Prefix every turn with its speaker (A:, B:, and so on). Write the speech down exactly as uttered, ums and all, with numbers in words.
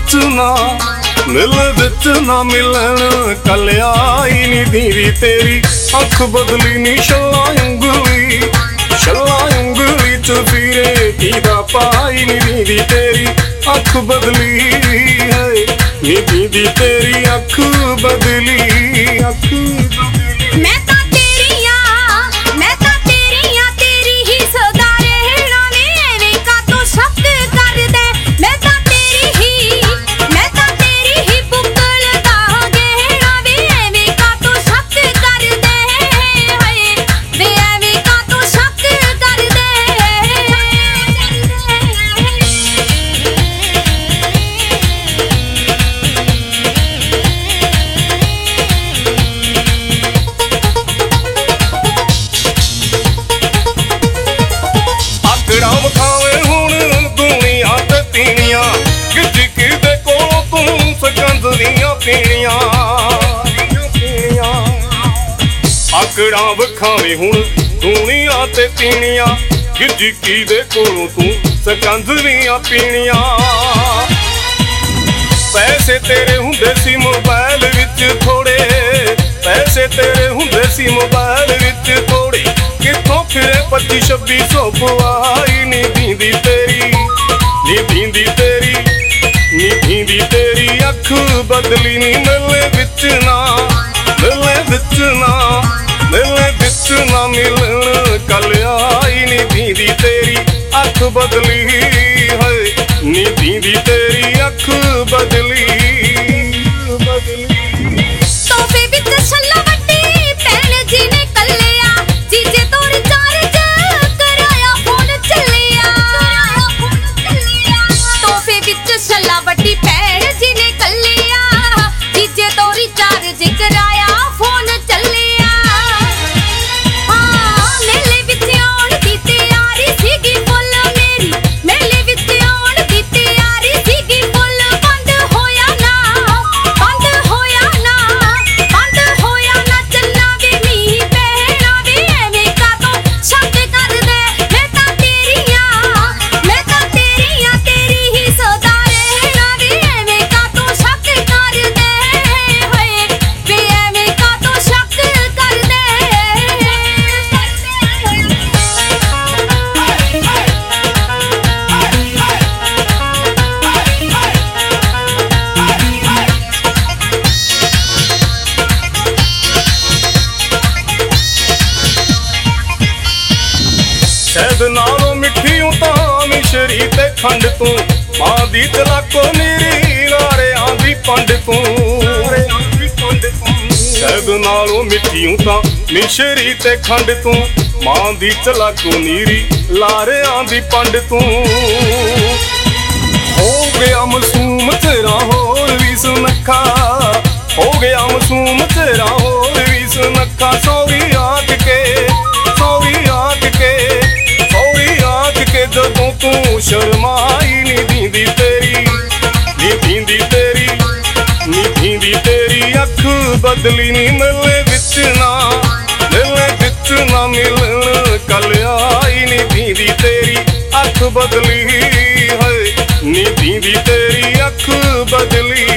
A: विच ना मिल विच ना मिलन कल आई नी दीदी तेरी अख बदली नी छल्ला उंगली छल्ला उंगली च फिरे कीदा पाई नी दीदी तेरी अख बदली है नी दीदी तेरी अख बदली अख बदली।
B: मैं ता तेरी आ मैं ता तेरी आ तेरी ही सदा रहना वे एवें का तू शक कर दे। मैं ता तेरी ही मैं ता तेरी ही पुकल दा गहना वे एवें का तू शक कर दे। हाय वे एवें का तू शक कर दे।
A: आकड़ा विखावे हुण दुनिया ते तीनियां गिज किदे कोलों तू सकंदरियां पीनियां आकड़ा विखावे हुण दुनिया ते तीनियां गिज किदे कोलों तू सकंदरियां पीनियां। पैसे तेरे हुंदे सी मोबाइल विच थोड़े पैसे तेरे हुंदे सी मोबाइल विच थोड़े किथों फिरे पच्ची छब्बी सौ पवाई नी दीदी तेरी नी दीदी तेरी नी दीदी तेरी अख बदली नी मिले विच ना मिले विच ना मिले विच ना मिलन कल आई नी दीदी तेरी अख बदली है नी दीदी तेरी अख बदली बदली।
B: तोहफे विच छल्ला वड्डी भैण जी ने कल्लिया जीजे तो रिचार्ज कराया फोन चलिया। तोहफे विच छल्ला वड्डी भैण जी ने कल्लिया जीजे तो रिचार्ज कराया फोन चलिया। हाँ मेले विच आउण दी तैयारी सीगी फुल मेरी मेले विच आउण दी तैयारी सीगी फुल बंद होया ना बंद होया ना बंद होया ना चन्ना वे मींह पैना वे एवें का तो शक कर दे। मैं तां तेरी आ मैं तां तेरी आ तेरी ही सदा रहना वे एवें का तो शक कर दे। होए वे एवें का तो शक कर दे।
A: शहद नालों मिठियों तां मिश्री ते खंड तू मां दी तलाको मेरी लारे आंदी पंड तू शहद नालों मिठियों तां मिश्री ते खंड तू मां दी तलाको नीरी लारे आंदी पंड तू। हो गया मासूम तेरा होर भी सुनखा हो गया मासूम तेरा होर भी सुनखा सौरी आख के सौरी आख के सौरी आख के जदों तू शर्माई नी दीदी तेरी नी दीदी तेरी नी दीदी तेरी अख बदली नी मिले विच ना मिले विच ना मिलन कल आई नी दीदी तेरी अख बदली है नी दीदी तेरी अख बदली।